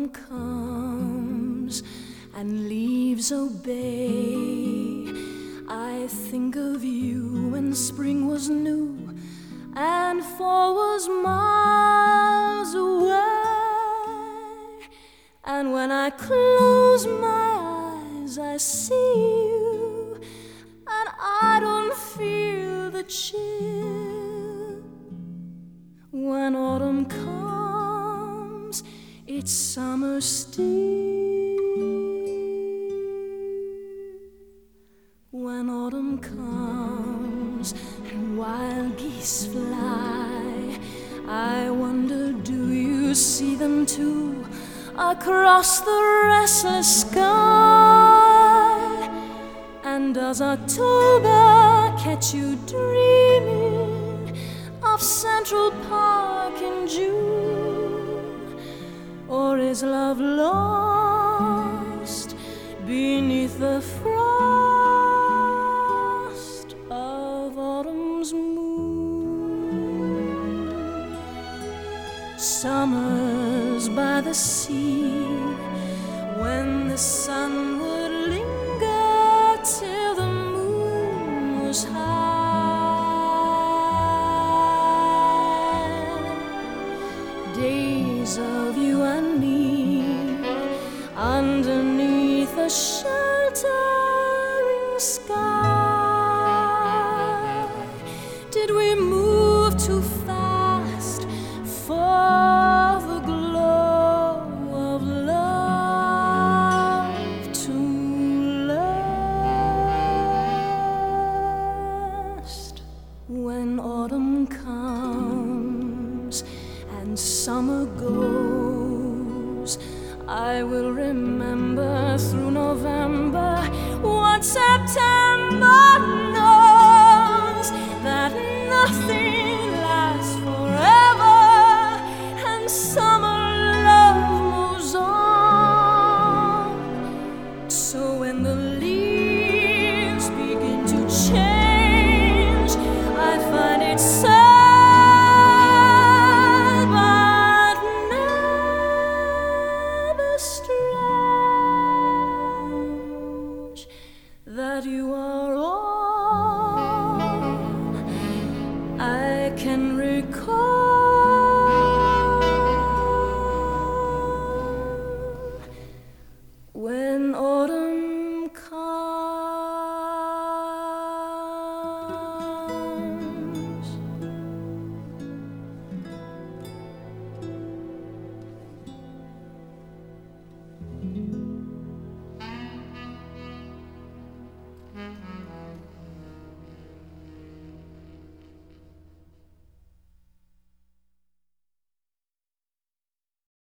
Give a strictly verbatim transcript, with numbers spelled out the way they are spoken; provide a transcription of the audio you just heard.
autumn comes and leaves obey, I think of you when spring was new and fall was miles away. And when I close my eyes, I see you, and I don't feel the chill. When autumn comes, it's summer still. When autumn comes and wild geese fly, I wonder, do you see them too, across the restless sky? And does October catch you dreaming of Central Park in June? Or is love lost beneath the frost of autumn's moon? Summers by the sea, when the sun would linger till the moon was high. Days of you and me underneath a sheltering sky. Did we move too fast for the glow of love to last? When autumn comes and summer goes, I will remember through November what September knows, that nothing lasts forever and summer love moves on. So when the leaves begin to change, I find it sad but never strange that you are all I can recall. When autumn comes. Mm-hmm.